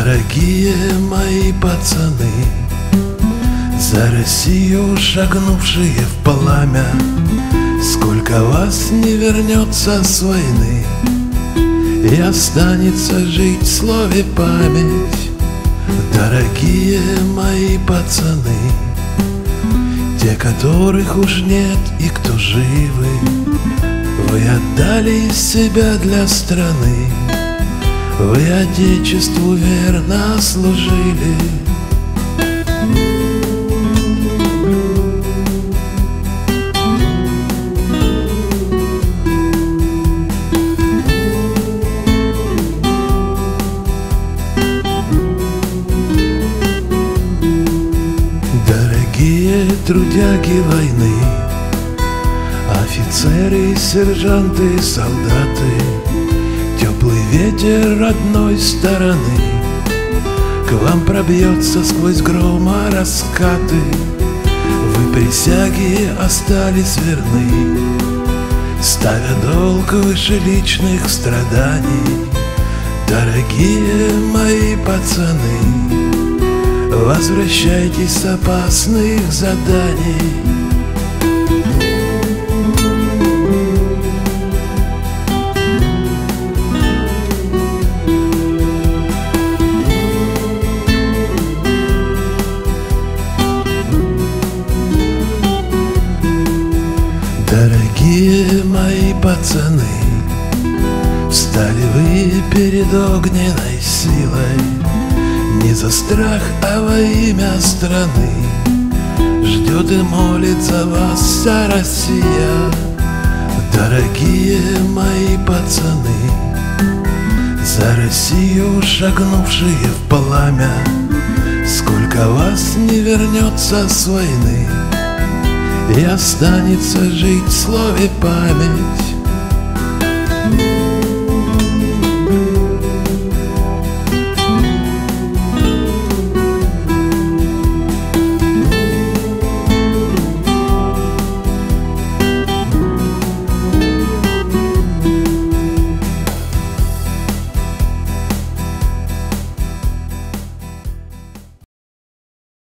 Дорогие мои пацаны, за Россию шагнувшие в пламя, сколько вас не вернется с войны и останется жить в слове память. Дорогие мои пацаны, те, которых уж нет и кто живы, вы отдали себя для страны, вы Отечеству верно служили. Дорогие трудяги войны, офицеры, сержанты, солдаты, теплый ветер родной стороны к вам пробьется сквозь грома раскаты. Вы присяге остались верны, ставя долг выше личных страданий. Дорогие мои пацаны, возвращайтесь с опасных заданий. Дорогие мои пацаны, встали вы перед огненной силой, не за страх, а во имя страны. Ждет и молит за вас вся Россия. Дорогие мои пацаны, за Россию шагнувшие в пламя, сколько вас не вернется с войны и останется жить в слове память.